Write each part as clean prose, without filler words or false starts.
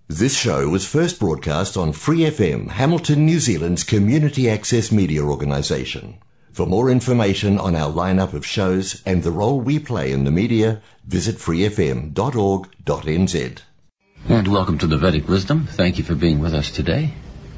This show was first broadcast on Free FM, Hamilton, New Zealand's community access media organisation. For more information on our lineup of shows and the role we play in the media, visit freefm.org.nz. And welcome to the Vedic Wisdom. Thank you for being with us today.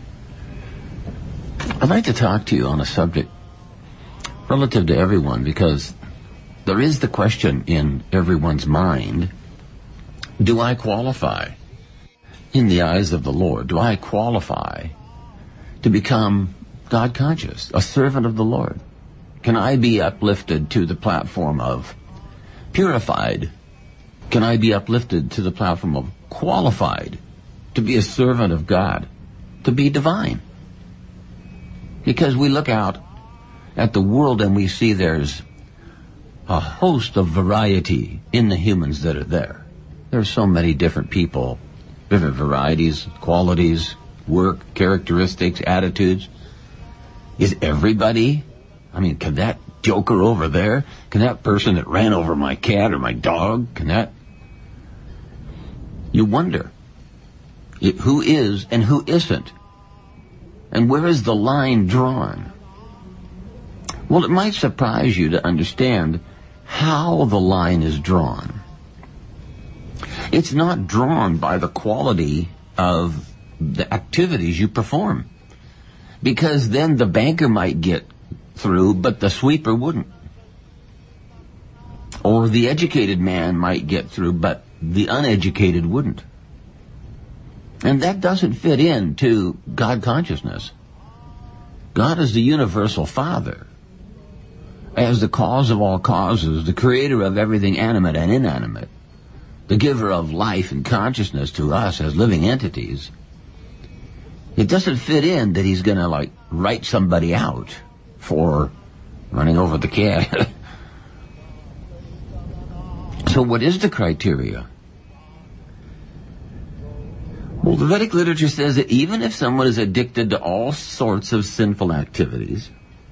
I'd like to talk to you on a subject relative to everyone, because there is the question in everyone's mind, do I qualify in the eyes of the Lord? Do I qualify to become God conscious, a servant of the Lord? Can I be uplifted to the platform of purified? Can I be uplifted to the platform of qualified to be a servant of God, to be divine? Because we look out at the world and we see there's a host of variety in the humans that are there. There's so many different people, different varieties, qualities, work, characteristics, attitudes. Is everybody? I mean, can that joker over there, can that person that ran over my cat or my dog, can that? You wonder who is and who isn't. And where is the line drawn? Well, it might surprise you to understand how the line is drawn. It's not drawn by the quality of the activities you perform, because then the banker might get through, but the sweeper wouldn't. Or the educated man might get through, but the uneducated wouldn't. And that doesn't fit into God consciousness. God is the universal Father, as the cause of all causes, the creator of everything animate and inanimate, the giver of life and consciousness to us as living entities. It doesn't fit in that he's going to write somebody out for running over the cat. So what is the criteria? Well, the Vedic literature says that even if someone is addicted to all sorts of sinful activities,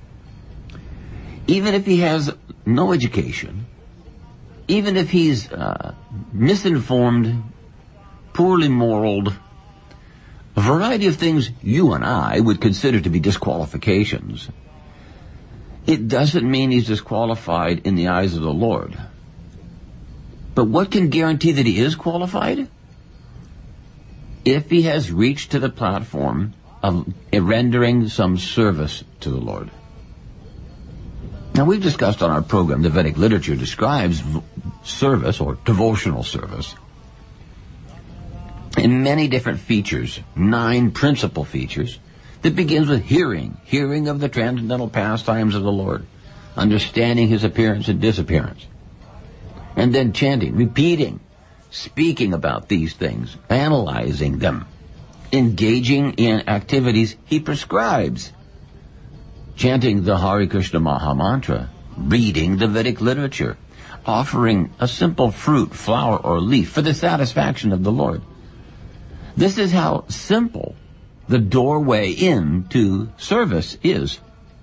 even if he has no education, even if he's misinformed, poorly moraled, a variety of things you and I would consider to be disqualifications, it doesn't mean he's disqualified in the eyes of the Lord. But what can guarantee that he is qualified? If he has reached to the platform of rendering some service to the Lord. Now, we've discussed on our program, the Vedic literature describes service or devotional service in many different features, 9 principal features, that begins with hearing of the transcendental pastimes of the Lord, understanding his appearance and disappearance, and then chanting, repeating, speaking about these things, analyzing them, engaging in activities he prescribes, chanting the Hare Krishna Maha Mantra, reading the Vedic literature, offering a simple fruit, flower, or leaf for the satisfaction of the Lord. This is how simple the doorway into service is.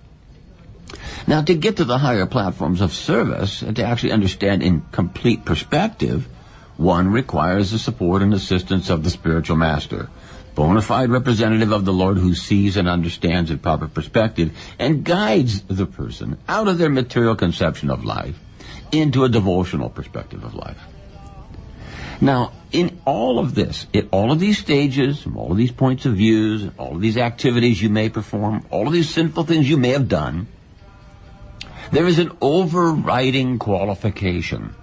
Now, to get to the higher platforms of service and to actually understand in complete perspective, one requires the support and assistance of the spiritual master, bona fide representative of the Lord who sees and understands in proper perspective and guides the person out of their material conception of life into a devotional perspective of life. Now, in all of this, in all of these stages, all of these points of views, all of these activities you may perform, all of these sinful things you may have done, there is an overriding qualification.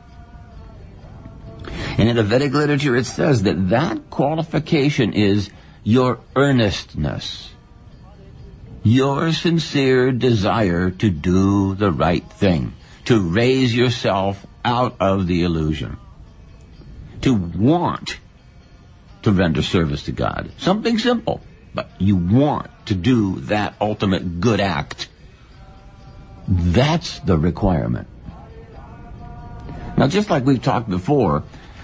And in the Vedic literature, it says that that qualification is your earnestness, your sincere desire to do the right thing, to raise yourself out of the illusion, to want to render service to God. Something simple, but you want to do that ultimate good act. That's the requirement. Now, just like we've talked before,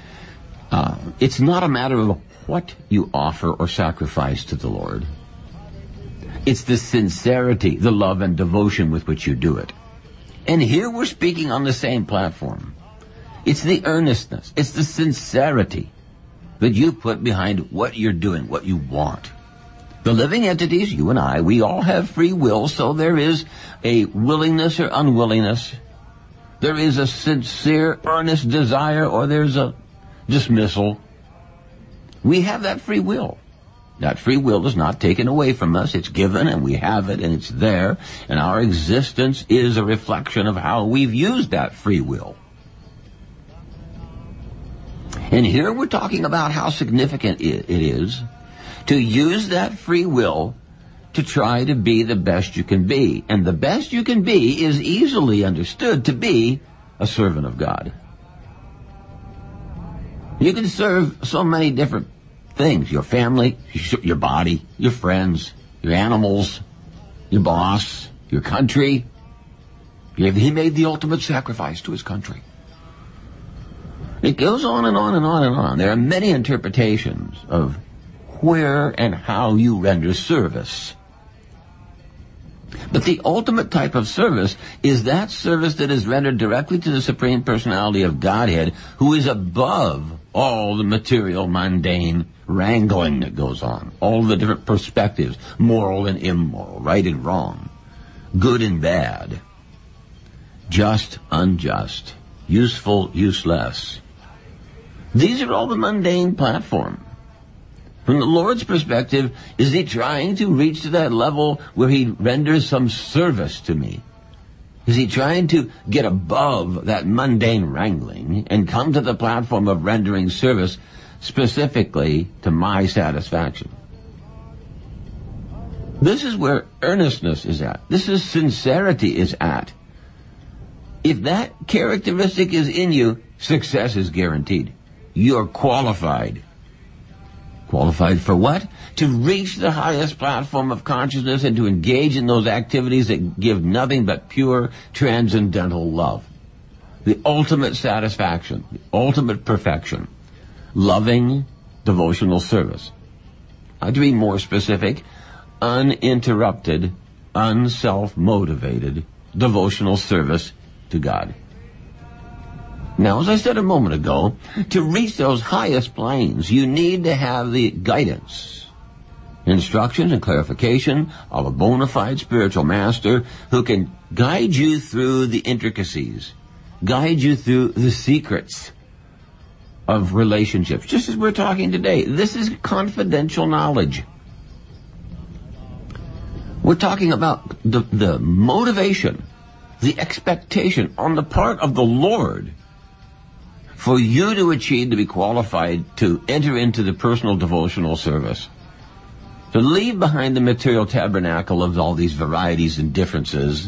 it's not a matter of what you offer or sacrifice to the Lord. It's the sincerity, the love and devotion with which you do it. And here we're speaking on the same platform. It's the earnestness, it's the sincerity, that you put behind what you're doing, what you want. The living entities, you and I, we all have free will, so there is a willingness or unwillingness. There is a sincere, earnest desire, or there's a dismissal. We have that free will. That free will is not taken away from us. It's given, and we have it, and it's there. And our existence is a reflection of how we've used that free will. And here we're talking about how significant it is to use that free will to try to be the best you can be. And the best you can be is easily understood to be a servant of God. You can serve so many different things: your family, your body, your friends, your animals, your boss, your country. He made the ultimate sacrifice to his country. It goes on and on and on and on. There are many interpretations of where and how you render service. But the ultimate type of service is that service that is rendered directly to the Supreme Personality of Godhead, who is above all the material, mundane wrangling that goes on, all the different perspectives, moral and immoral, right and wrong, good and bad, just, unjust, useful, useless. These are all the mundane platform. From the Lord's perspective, is he trying to reach to that level where he renders some service to me? Is he trying to get above that mundane wrangling and come to the platform of rendering service specifically to my satisfaction? This is where earnestness is at. This is sincerity is at. If that characteristic is in you, success is guaranteed. You're qualified. Qualified for what? To reach the highest platform of consciousness and to engage in those activities that give nothing but pure transcendental love. The ultimate satisfaction, the ultimate perfection. Loving devotional service. To be more specific, uninterrupted, unself-motivated devotional service to God. Now, as I said a moment ago, to reach those highest planes, you need to have the guidance, instructions, and clarification of a bona fide spiritual master who can guide you through the intricacies, guide you through the secrets of relationships, just as we're talking today. This is confidential knowledge. We're talking about the motivation, the expectation on the part of the Lord for you to achieve, to be qualified to enter into the personal devotional service, to leave behind the material tabernacle of all these varieties and differences,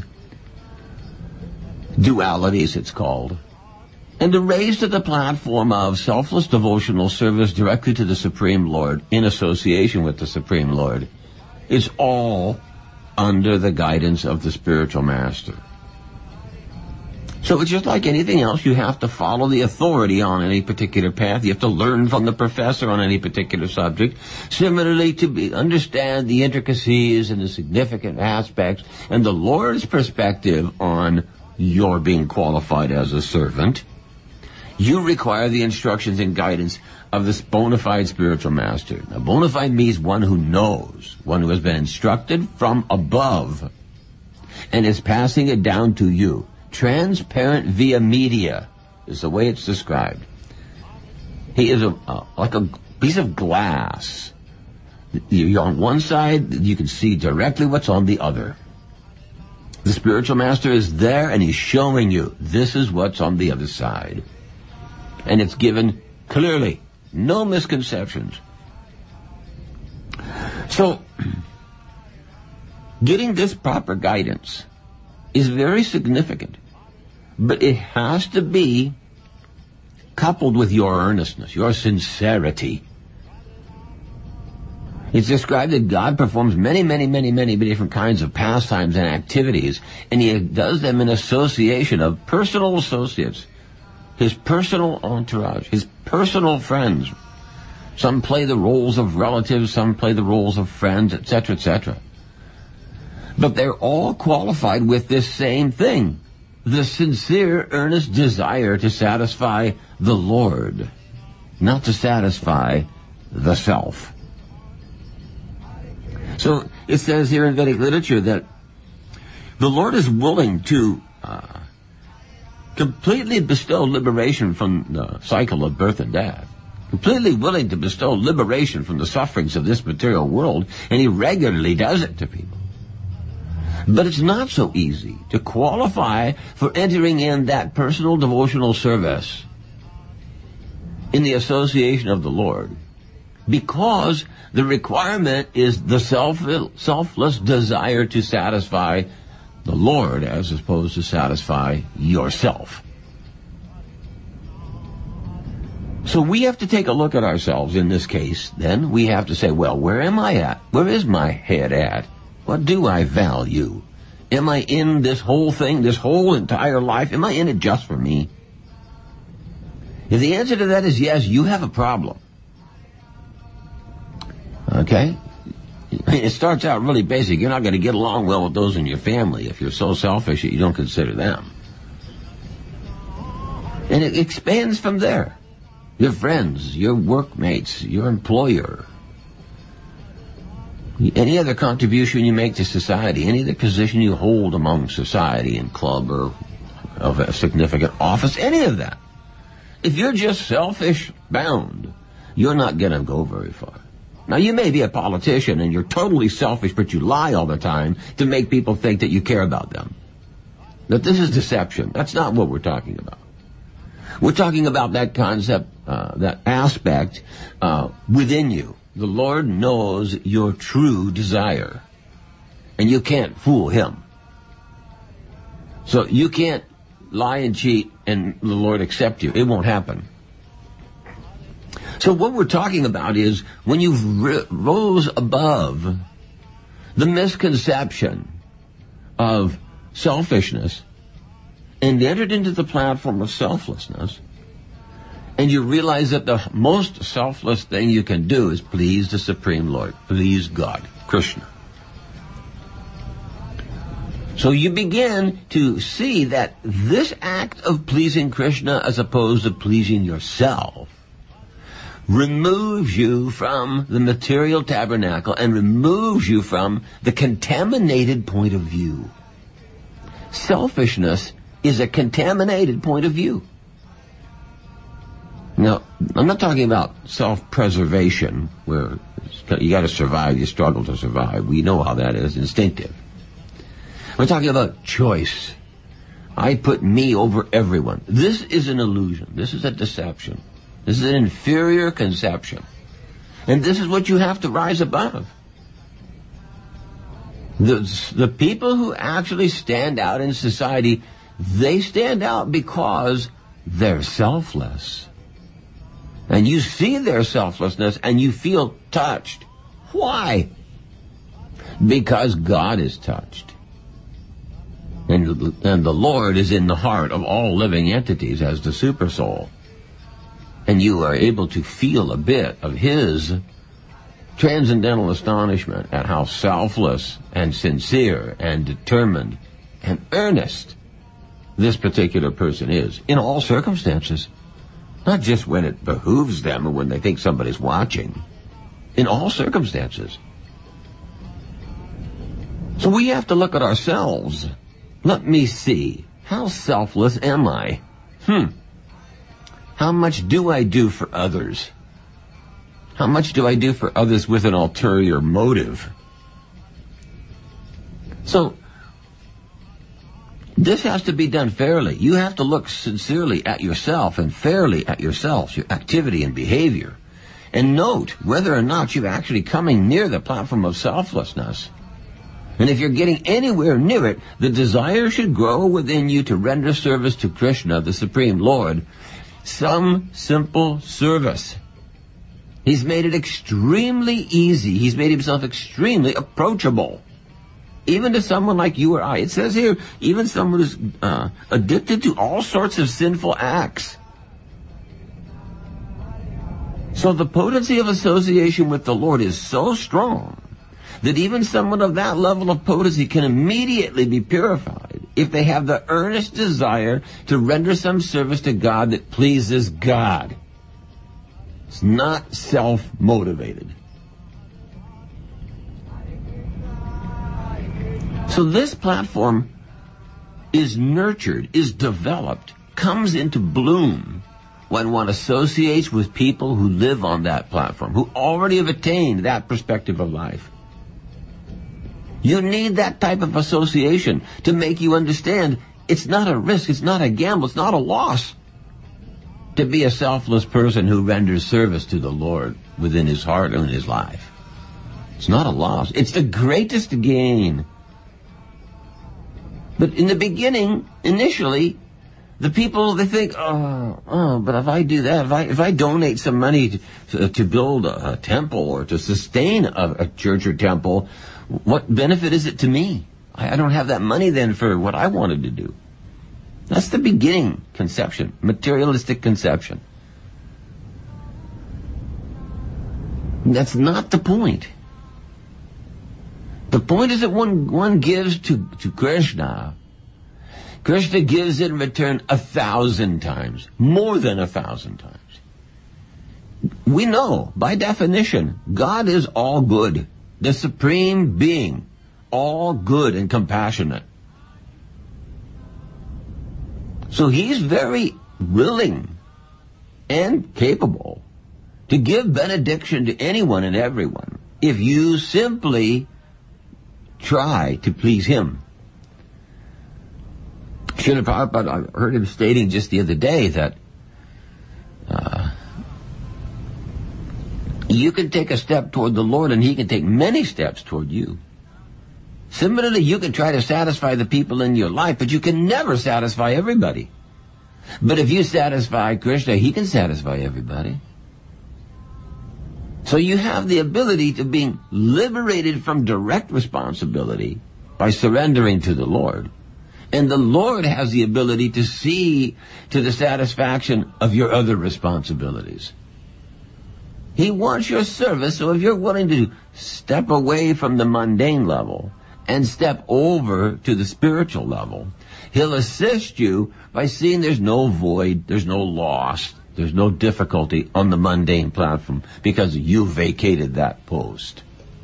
dualities it's called, and to raise to the platform of selfless devotional service directly to the Supreme Lord in association with the Supreme Lord. It's all under the guidance of the spiritual master. So it's just like anything else. You have to follow the authority on any particular path. You have to learn from the professor on any particular subject. Similarly, to understand the intricacies and the significant aspects and the Lord's perspective on your being qualified as a servant, you require the instructions and guidance of this bona fide spiritual master. Now, bona fide means one who knows, one who has been instructed from above and is passing it down to you. Transparent via media is the way it's described. He is like a piece of glass. You're on one side, you can see directly what's on the other. The spiritual master is there and he's showing you this is what's on the other side. And it's given clearly, no misconceptions. So, getting this proper guidance is very significant, but it has to be coupled with your earnestness, your sincerity. It's described that God performs many different kinds of pastimes and activities, and he does them in association of personal associates, his personal entourage, his personal friends. Some play the roles of relatives, some play the roles of friends, etc., etc. But they're all qualified with this same thing, the sincere, earnest desire to satisfy the Lord. not to satisfy the self. So it says here in Vedic literature that the Lord is willing to completely bestow liberation from the cycle of birth and death, completely willing to bestow liberation from the sufferings of this material world, and he regularly does it to people. But it's not so easy to qualify for entering in that personal devotional service in the association of the Lord, because the requirement is the selfless desire to satisfy the Lord as opposed to satisfy yourself. So we have to take a look at ourselves in this case. Then we have to say, well, where am I at? Where is my head at? What do I value? Am I in this whole thing, this whole entire life? Am I in it just for me? If the answer to that is yes, you have a problem. Okay? It starts out really basic. You're not going to get along well with those in your family if you're so selfish that you don't consider them. And it expands from there. Your friends, your workmates, your employer, any other contribution you make to society, any other position you hold among society in club or of a significant office, any of that. If you're just selfish bound, you're not going to go very far. Now, you may be a politician and you're totally selfish, but you lie all the time to make people think that you care about them. But this is deception. That's not what we're talking about. We're talking about that concept, that aspect within you. The Lord knows your true desire, and you can't fool him. So you can't lie and cheat and the Lord accept you. It won't happen. So what we're talking about is when you've rose above the misconception of selfishness and entered into the platform of selflessness, and you realize that the most selfless thing you can do is please the Supreme Lord, please God, Krishna. So you begin to see that this act of pleasing Krishna as opposed to pleasing yourself removes you from the material tabernacle and removes you from the contaminated point of view. Selfishness is a contaminated point of view. Now, I'm not talking about self-preservation, where you got to survive, you struggle to survive. We know how that is, instinctive. We're talking about choice. I put me over everyone. This is an illusion. This is a deception. This is an inferior conception. And this is what you have to rise above. The people who actually stand out in society, they stand out because they're selfless. And you see their selflessness and you feel touched. Why? Because God is touched. And the Lord is in the heart of all living entities as the super soul. And you are able to feel a bit of his transcendental astonishment at how selfless and sincere and determined and earnest this particular person is in all circumstances. Not just when it behooves them or when they think somebody's watching. In all circumstances. So we have to look at ourselves. Let me see. How selfless am I? How much do I do for others? How much do I do for others with an ulterior motive? So, this has to be done fairly. You have to look sincerely at yourself and fairly at yourself, your activity and behavior, and note whether or not you're actually coming near the platform of selflessness. And if you're getting anywhere near it, the desire should grow within you to render service to Krishna, the Supreme Lord, some simple service. He's made it extremely easy. He's made himself extremely approachable. Even to someone like you or I. It says here, even someone who's addicted to all sorts of sinful acts. So the potency of association with the Lord is so strong that even someone of that level of potency can immediately be purified if they have the earnest desire to render some service to God that pleases God. It's not self-motivated. So this platform is nurtured, is developed, comes into bloom when one associates with people who live on that platform, who already have attained that perspective of life. You need that type of association to make you understand it's not a risk, it's not a gamble, it's not a loss to be a selfless person who renders service to the Lord within his heart and in his life. It's not a loss. It's the greatest gain. But in the beginning, initially, the people, they think, but if I do that, if I donate some money to build a temple or to sustain a church or temple, what benefit is it to me? I don't have that money then for what I wanted to do. That's the beginning conception, materialistic conception. That's not the point. The point is that one gives to Krishna. Krishna gives in return 1,000 times, more than 1,000 times. We know, by definition, God is all good, the supreme being, all good and compassionate. So he's very willing and capable to give benediction to anyone and everyone if you simply try to please him. Srila Prabhupada, I heard him stating just the other day that you can take a step toward the Lord and he can take many steps toward you. Similarly, you can try to satisfy the people in your life, but you can never satisfy everybody. But if you satisfy Krishna, he can satisfy everybody. So you have the ability to be liberated from direct responsibility by surrendering to the Lord. And the Lord has the ability to see to the satisfaction of your other responsibilities. He wants your service, so if you're willing to step away from the mundane level and step over to the spiritual level, he'll assist you by seeing there's no void, there's no loss, there's no difficulty on the mundane platform because you vacated that post.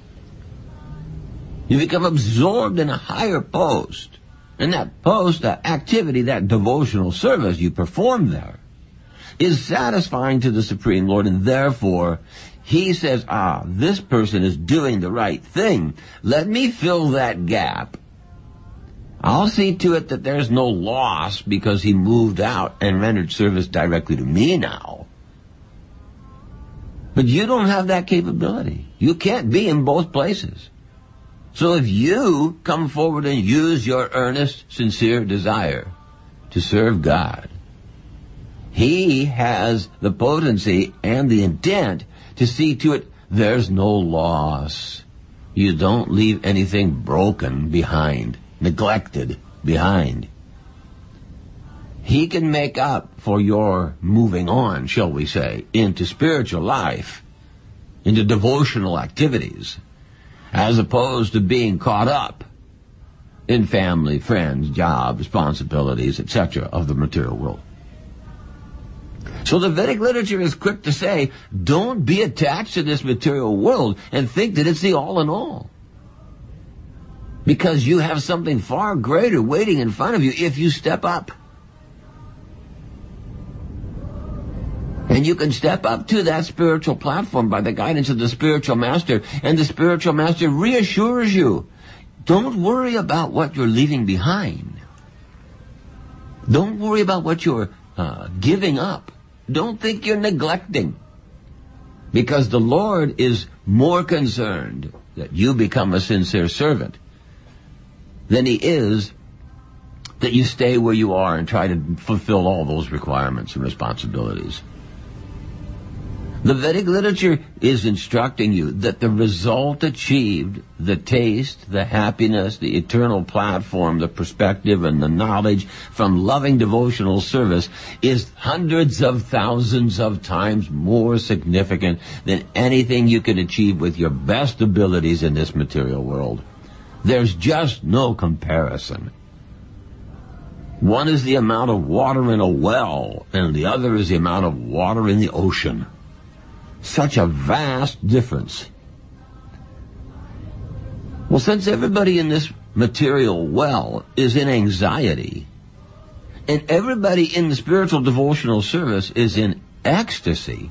You become absorbed in a higher post. And that post, that activity, that devotional service you perform there is satisfying to the Supreme Lord, and therefore he says, this person is doing the right thing. Let me fill that gap. I'll see to it that there's no loss because he moved out and rendered service directly to me now. But you don't have that capability. You can't be in both places. So if you come forward and use your earnest, sincere desire to serve God, he has the potency and the intent to see to it there's no loss. You don't leave anything broken behind, neglected behind. He can make up for your moving on, shall we say, into spiritual life, into devotional activities, as opposed to being caught up in family, friends, job, responsibilities, etc. of the material world. So the Vedic literature is quick to say, don't be attached to this material world and think that it's the all in all. Because you have something far greater waiting in front of you if you step up. And you can step up to that spiritual platform by the guidance of the spiritual master, and the spiritual master reassures you, don't worry about what you're leaving behind. Don't worry about what you're giving up. Don't think you're neglecting. Because the Lord is more concerned that you become a sincere servant than he is that you stay where you are and try to fulfill all those requirements and responsibilities. The Vedic literature is instructing you that the result achieved, the taste, the happiness, the eternal platform, the perspective, and the knowledge from loving devotional service is hundreds of thousands of times more significant than anything you can achieve with your best abilities in this material world. There's just no comparison. One is the amount of water in a well, and the other is the amount of water in the ocean. such a vast difference. Well, since everybody in this material well is in anxiety, and everybody in the spiritual devotional service is in ecstasy,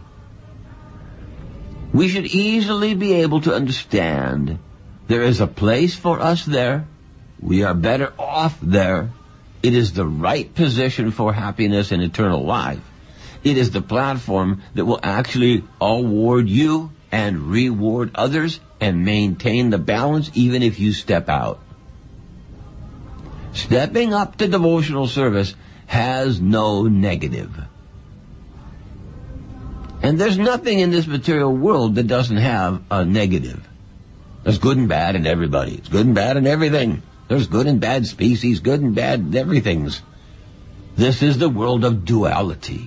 we should easily be able to understand there is a place for us there. We are better off there. It is the right position for happiness and eternal life. It is the platform that will actually award you and reward others and maintain the balance even if you step out. Stepping up to devotional service has no negative. And there's nothing in this material world that doesn't have a negative. There's good and bad in everybody. It's good and bad in everything. There's good and bad species, good and bad everythings. This is the world of duality.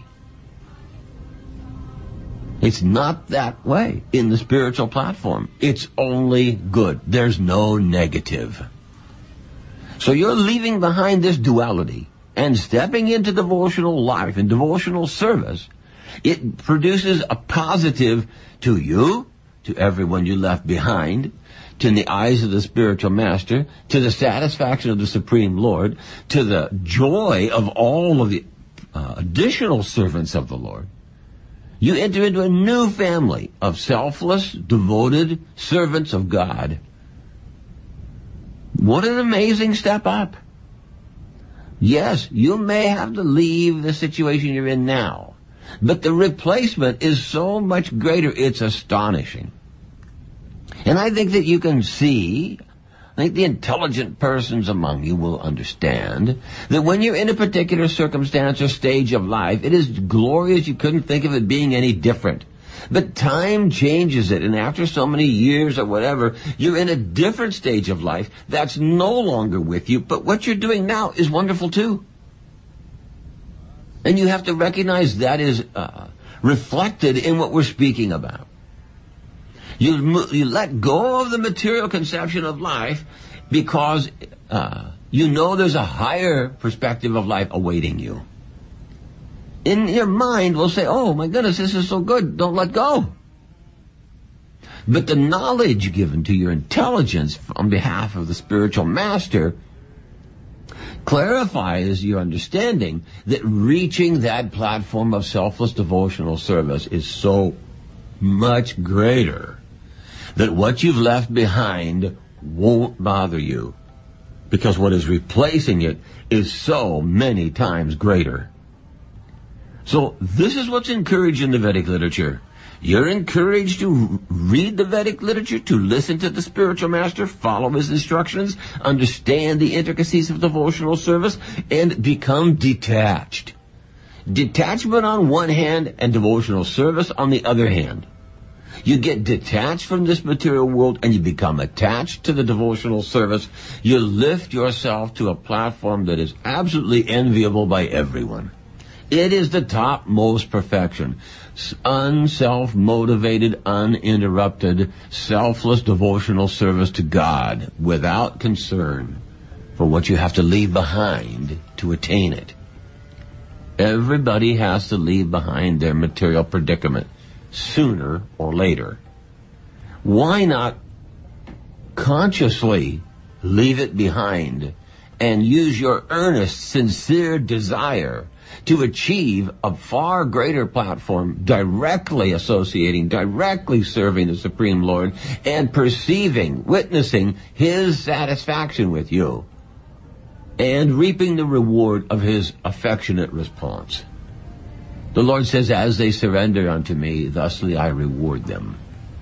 It's not that way in the spiritual platform. It's only good. There's no negative. So you're leaving behind this duality and stepping into devotional life and devotional service. It produces a positive to you, to everyone you left behind, to the eyes of the spiritual master, to the satisfaction of the Supreme Lord, to the joy of all of the additional servants of the Lord. You enter into a new family of selfless, devoted servants of God. What an amazing step up. Yes, you may have to leave the situation you're in now, but the replacement is so much greater, it's astonishing. And I think that you can see, I think the intelligent persons among you will understand that when you're in a particular circumstance or stage of life, it is glorious. You couldn't think of it being any different. But time changes it, and after so many years or whatever, you're in a different stage of life that's no longer with you, but what you're doing now is wonderful too. And you have to recognize that is reflected in what we're speaking about. You let go of the material conception of life because you know there's a higher perspective of life awaiting you. In your mind will say, oh my goodness, this is so good, don't let go. But the knowledge given to your intelligence on behalf of the spiritual master clarifies your understanding that reaching that platform of selfless devotional service is so much greater that what you've left behind won't bother you, because what is replacing it is so many times greater. So this is what's encouraged in the Vedic literature. You're encouraged to read the Vedic literature, to listen to the spiritual master, follow his instructions, understand the intricacies of devotional service, and become detached. Detachment on one hand and devotional service on the other hand. You get detached from this material world and you become attached to the devotional service. You lift yourself to a platform that is absolutely enviable by everyone. It is the topmost perfection. Unself-motivated, uninterrupted, selfless devotional service to God without concern for what you have to leave behind to attain it. Everybody has to leave behind their material predicament sooner or later. Why not consciously leave it behind and use your earnest, sincere desire to achieve a far greater platform, directly associating, directly serving the Supreme Lord, and perceiving, witnessing his satisfaction with you, and reaping the reward of his affectionate response. The Lord says, as they surrender unto me, thusly I reward them.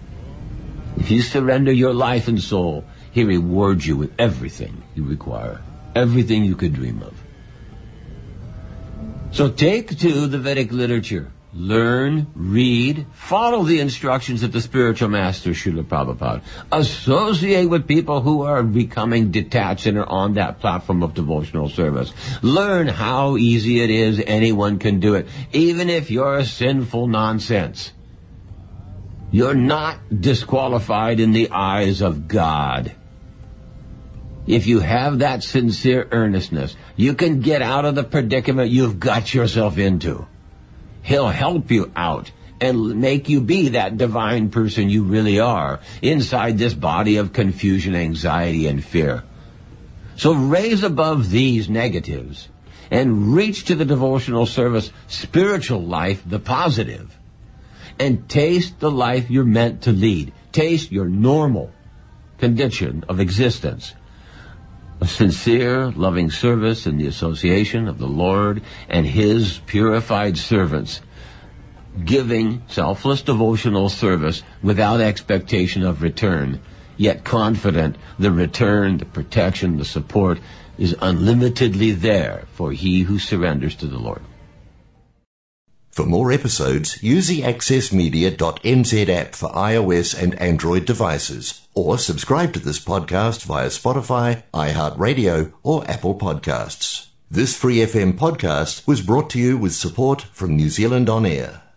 If you surrender your life and soul, he rewards you with everything you require, everything you could dream of. So take to the Vedic literature. Learn, read, follow the instructions of the spiritual master, Srila Prabhupada. Associate with people who are becoming detached and are on that platform of devotional service. Learn how easy it is. Anyone can do it. Even if you're a sinful nonsense, you're not disqualified in the eyes of God. If you have that sincere earnestness, you can get out of the predicament you've got yourself into. He'll help you out and make you be that divine person you really are inside this body of confusion, anxiety, and fear. So raise above these negatives and reach to the devotional service spiritual life, the positive, and taste the life you're meant to lead. Taste your normal condition of existence. A sincere, loving service in the association of the Lord and His purified servants, giving selfless devotional service without expectation of return, yet confident the return, the protection, the support is unlimitedly there for he who surrenders to the Lord. For more episodes, use the accessmedia.nz app for iOS and Android devices, or subscribe to this podcast via Spotify, iHeartRadio, or Apple Podcasts. This Free FM podcast was brought to you with support from New Zealand On Air.